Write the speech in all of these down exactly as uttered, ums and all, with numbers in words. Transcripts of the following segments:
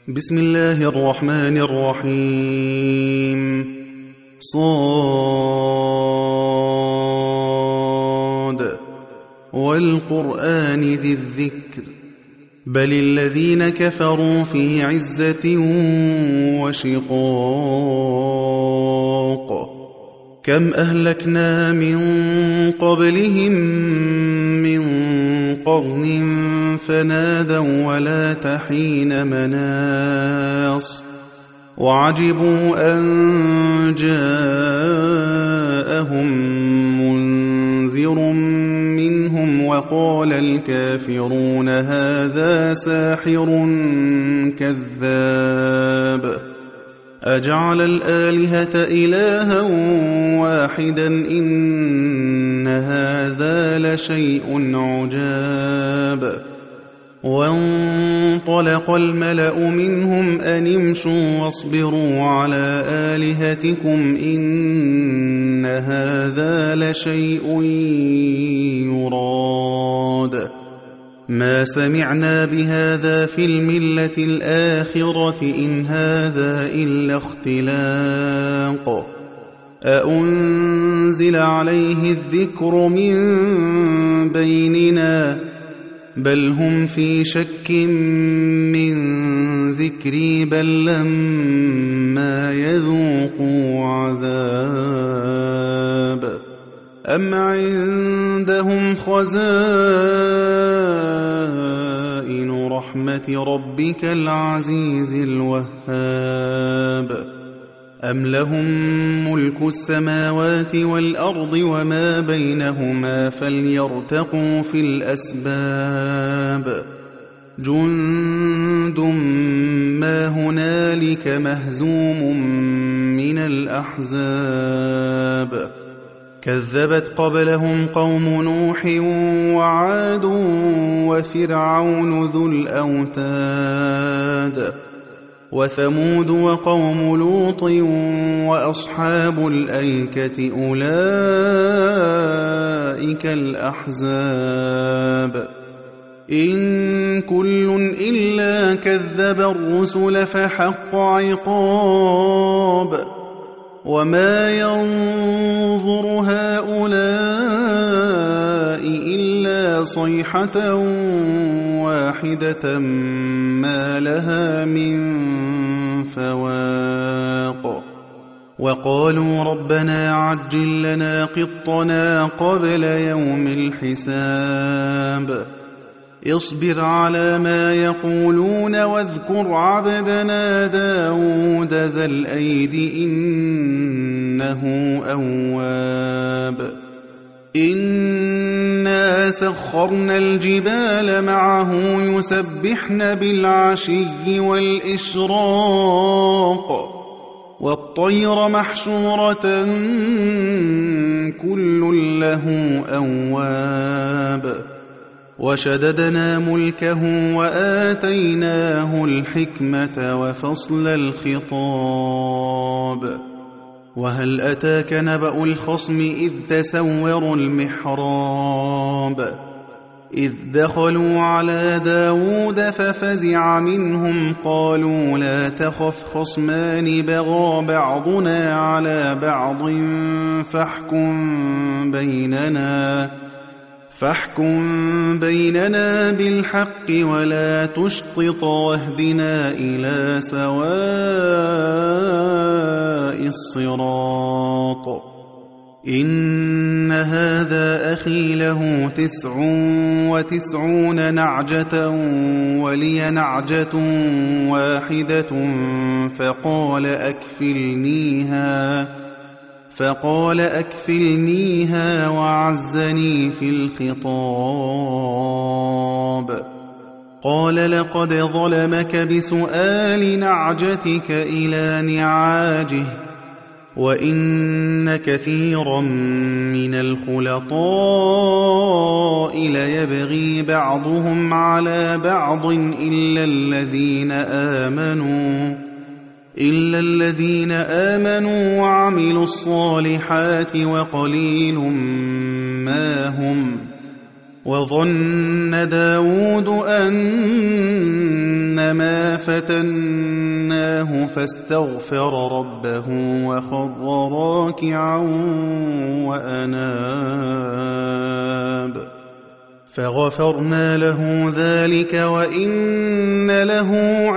بسم الله الرحمن الرحيم. صاد والقرآن ذي الذكر بل الذين كفروا في عزة وشقاق كم أهلكنا من قبلهم من قرن فنادوا ولا تحين مناص وعجبوا أن جاءهم منذر منهم وقال الكافرون هذا ساحر كذاب أجعل الآلهة إلها واحدا إن هذا لشيء عجاب وانطلق الملأ منهم أن امشوا واصبروا على آلهتكم إن هذا لشيء يراد ما سمعنا بهذا في الملة الآخرة إن هذا إلا اختلاق أأنزل عليه الذكر من بيننا بل هم في شك من ذكري بل لما يذوقوا عذاب أم عندهم خزائن رحمة ربك العزيز الوهاب أم لهم ملك السماوات والأرض وما بينهما فليرتقوا في الأسباب جند ما هنالك مهزوم من الأحزاب كذبت قبلهم قوم نوح وعاد وفرعون ذو الأوتاد وثمود وقوم لوط وأصحاب الأيكة أولئك الأحزاب إن كل إلا كذب الرسل فحق عقاب وما ينظر هؤلاء إلا صيحة واحدة ما لها من فواق وقالوا ربنا عجل لنا قطنا قبل يوم الحساب اصبر على ما يقولون واذكر عبدنا داود ذا الأيد إنه أواب إنا سخرنا الجبال معه يسبحن بالعشي والإشراق والطير محشورة كل له أواب وشددنا ملكه وآتيناه الحكمة وفصل الخطاب وهل أتاك نبأ الخصم إذ تسوروا المحراب إذ دخلوا على داود ففزع منهم قالوا لا تخف خصمان بغى بعضنا على بعض فاحكم بيننا فاحكم بيننا بالحق ولا تشطط واهدنا إلى سواء الصراط إن هذا أخي له تسع وتسعون نعجة ولي نعجة واحدة فقال أكفلنيها فقال أكفلنيها وعزني في الخطاب قال لقد ظلمك بسؤال نعجتك إلى نعاجه وإن كثيرا من الخلطاء ليبغي بعضهم على بعض إلا الذين آمنوا إلا الذين آمنوا وعملوا الصالحات وقليل ما هم وظن داود أنما فتناه فاستغفر ربه وخر راكعا وأناب فغفرنا له ذلك وإن له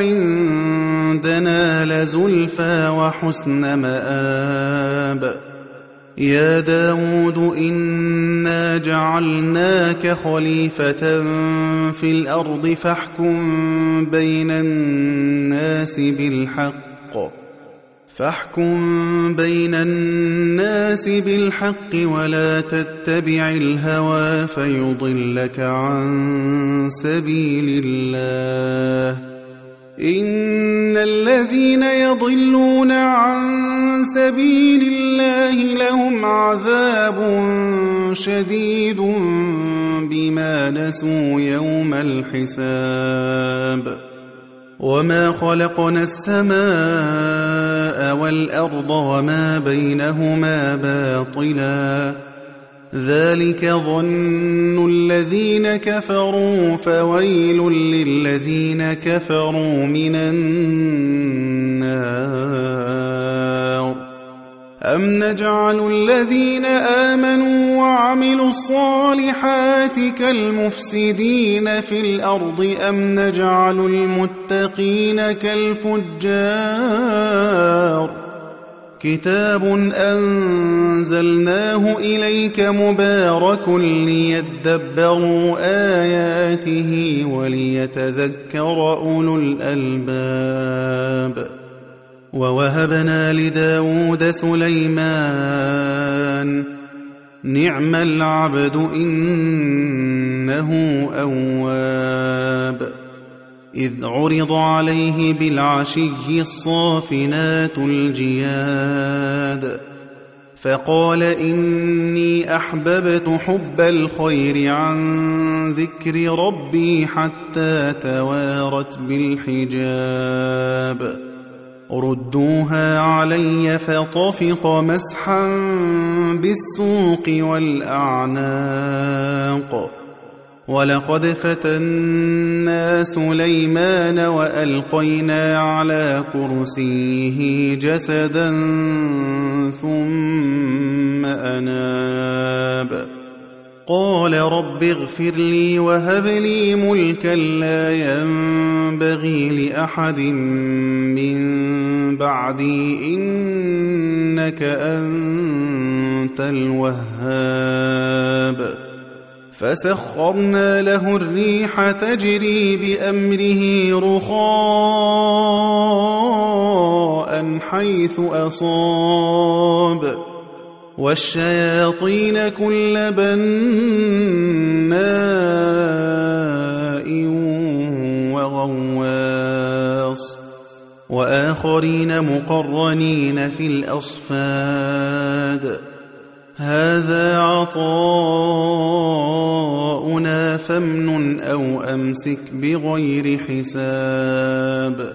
عندنا لزلفى وحسن مآب يا داود إنا جعلناك خليفة في الأرض فاحكم بين الناس بالحق فاحكم بين الناس بالحق ولا تتبع الهوى فيضلك عن سبيل الله إن الذين يضلون عن سبيل الله لهم عذاب شديد بما نسوا يوم الحساب وما خلقنا السماء والأرض وما بينهما باطلا ذلك ظن الذين كفروا فويل للذين كفروا من النار أم نجعل الذين آمنوا وعملوا الصالحات كالمفسدين في الأرض أم نجعل المتقين كالفجار كتاب أنزلناه إليك مبارك ليدبروا آياته وليتذكر أولو الألباب ووهبنا لداود سليمان نعم العبد إنه أواب إذ عرض عليه بالعشي الصافنات الجياد فقال إني أحببت حب الخير عن ذكر ربي حتى توارت بالحجاب ردوها علي فطفق مسحا بالسوق والأعناق ولقد فتنا سليمان وألقينا على كرسيه جسدا ثم أناب قال رب اغفر لي وهب لي ملكا لا ينبغي لأحد من بعدي إنك أنت الوهاب فسخرنا له الريح تجري بأمره رخاء حيث أصاب والشياطين كل بناء وغواص وآخرين مقرنين في الأصفاد هذا عطاؤنا فامنن أو أمسك بغير حساب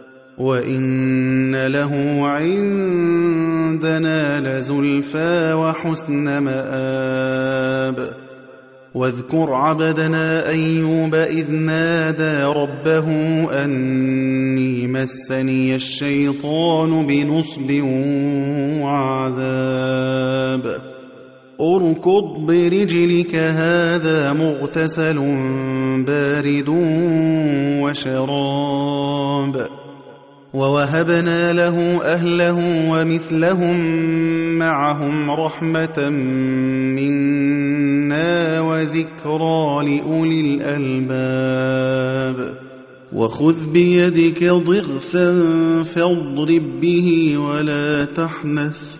وإن له عندنا لزلفى وحسن مآب واذكر عبدنا أيوب إذ نادى ربه أني مسني الشيطان بنصب وعذاب اركض برجلك هذا مغتسل بارد وشراب ووهبنا له أهله ومثلهم معهم رحمة منا وذكرى لأولي الألباب وخذ بيدك ضغثا فاضرب به ولا تحنث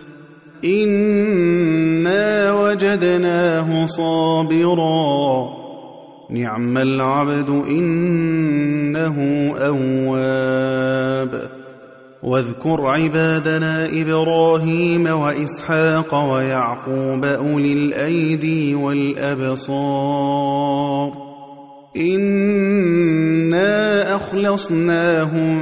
إنا وجدناه صابرا نعم العبد إنه أواب واذكر عبادنا إبراهيم وإسحاق ويعقوب أولي الأيدي والأبصار إنا أخلصناهم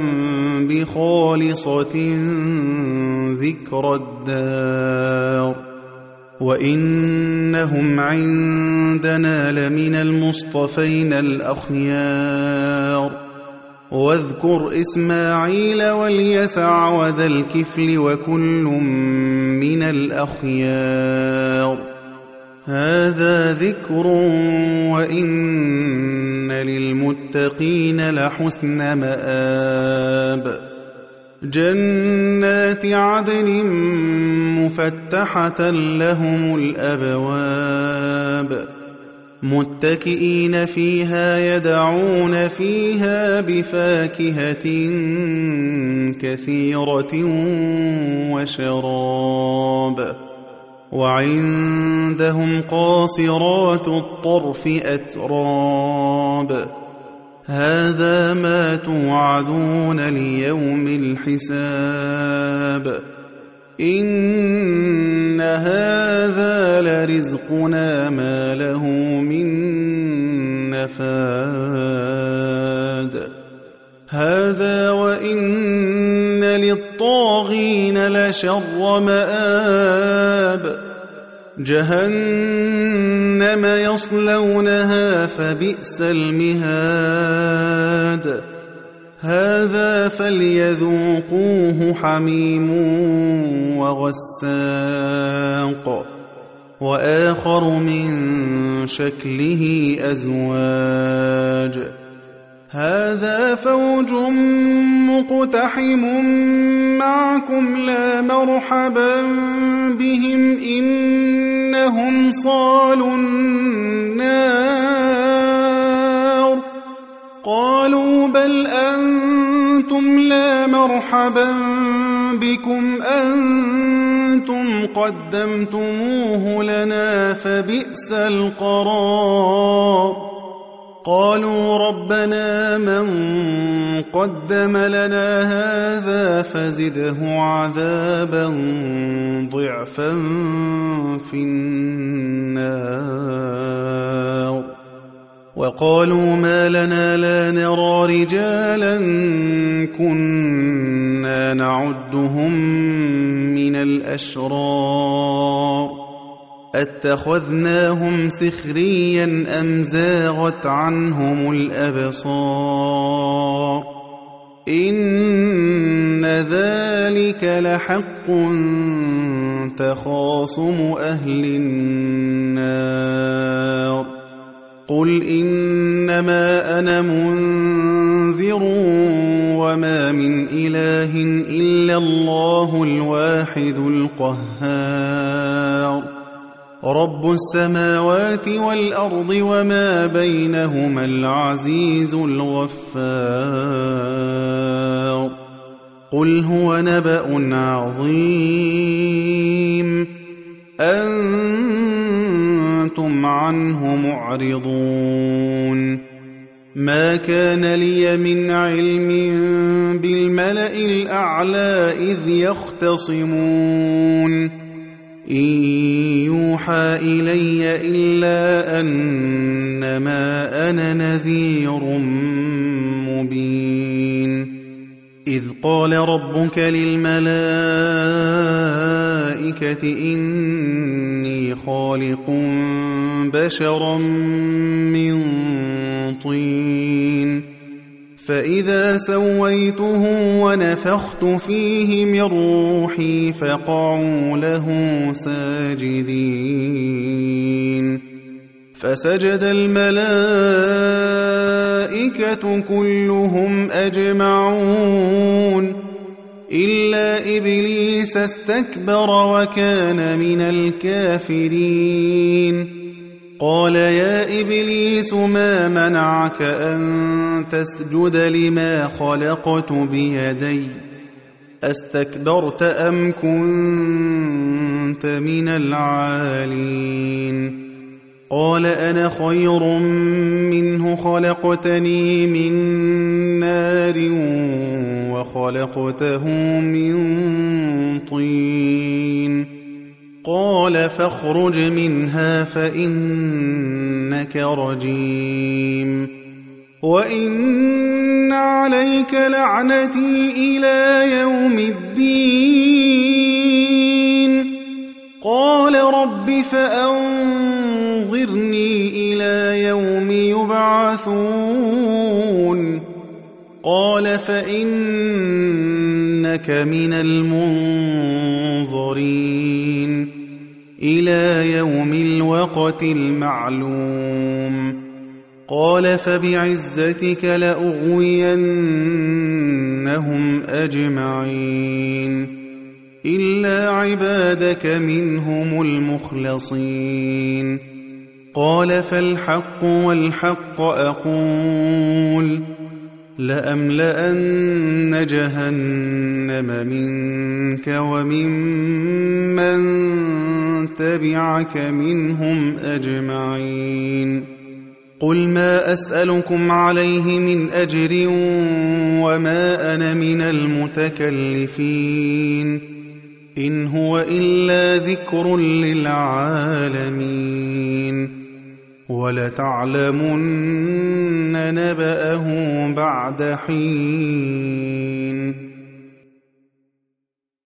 بخالصة ذكر الدار وإنهم عندنا لمن المصطفين الأخيار واذكر إسماعيل واليسع وذا الكفل وكل من الأخيار هذا ذكر وإن للمتقين لحسن مآب جنات عدن مفتحة لهم الأبواب متكئين فيها يدعون فيها بفاكهة كثيرة وشراب وعندهم قاصرات الطرف أتراب هذا ما توعدون ليوم الحساب إن هذا لرزقنا ما له من نفاد هذا وإن للطاغين لشر مآب جهنم يصلونها فبئس المهاد هذا فليذوقوه حميم وغساق وآخر من شكله أزواج هذا فوج مقتحم معكم لا مرحبا بهم إنهم صالوا النار قالوا بل أنتم لا مرحبا بكم أنتم قدمتموه لنا فبئس القرار قالوا ربنا من قدم لنا هذا فزده عذابا ضعفا في النار وقالوا ما لنا لا نرى رجالا كنا نعدهم من الأشرار أتخذناهم سخريا أم زاغت عنهم الأبصار إن ذلك لحق تخاصم أهل النار قل إنما أنا منذر وما من إله إلا الله الواحد القهار رب السماوات والأرض وما بينهما العزيز الغفار قل هو نبأ عظيم أنتم عنه معرضون ما كان لي من علم بالملأ الأعلى إذ يختصمون إن يوحى إلي إلا أنما أنا نذير مبين إذ قال ربك للملائكة إني خالق بشرا من طين فإذا سويته ونفخت فيه من روحي فقعوا له ساجدين فسجد الملائكة كلهم أجمعون إلا إبليس استكبر وكان من الكافرين قال يا إبليس ما منعك أن تسجد لما خلقت بيدي أستكبرت أم كنت من العالين قال أنا خير منه خلقتني من نار وخلقته من طين قال فاخرج منها فإنك رجيم وإن عليك لعنتي إلى يوم الدين قال رب فأنظرني إلى يوم يبعثون قال فإنك من المنظرين إلى يوم الوقت المعلوم قال فبعزتك لأغوينهم أجمعين إلا عبادك منهم المخلصين قال فالحق والحق أقول لأملأن جهنم منك وممن تبعك منهم أجمعين قل ما أسألكم عليه من أجر وما أنا من المتكلفين إن هو إلا ذكر للعالمين ولتعلمن نبأه بعد حين